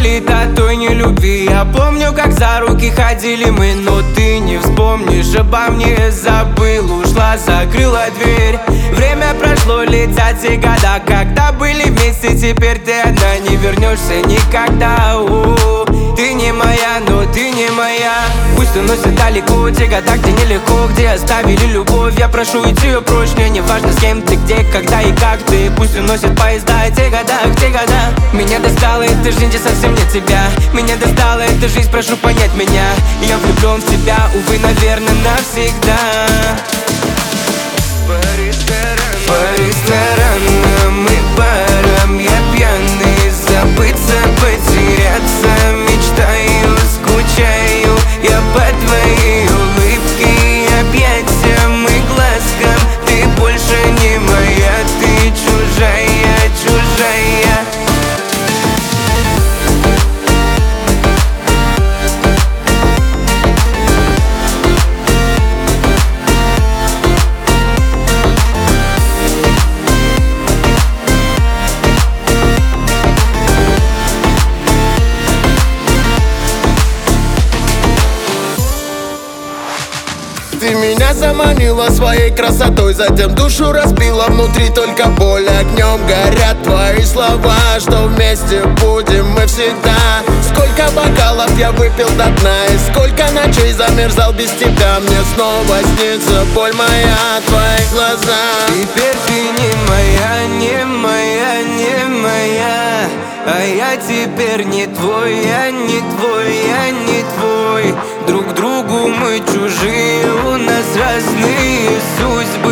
болит от той нелюбви. Я помню, как за руки ходили мы, но ты не вспомнишь обо мне. Забыл, ушла, закрыла дверь. Время прошло, летят все года, когда были вместе, теперь ты одна. Не вернешься никогда. Ты не моя, но ты не моя. Пусть уносят далеко те года, где нелегко, где оставили любовь. Я прошу идти ее прочь, мне не важно, с кем ты, где, когда и как ты. Пусть уносят поезда те года, где года. Меня достала эта жизнь, где совсем нет тебя. Меня достала эта жизнь, прошу понять меня. Я влюблен в тебя, увы, наверное, навсегда. По ресторанам и барам я пьяный, забыться, потеряться мечтаю, скучаю я по твоей улыбке, объятиям и глазкам. Ты больше не моя, ты чужая, чужая. Ты меня заманила своей красотой, затем душу разбила, внутри только боль. Огнем горят твои слова, что вместе будем мы всегда. Сколько бокалов я выпил до дна, и сколько ночей замерзал без тебя. Мне снова снится боль моя, твои глаза. Теперь ты не моя, не моя, не моя. А я теперь не твой, я не твой, я не твой. Друг другу мы чужие, у нас разные судьбы.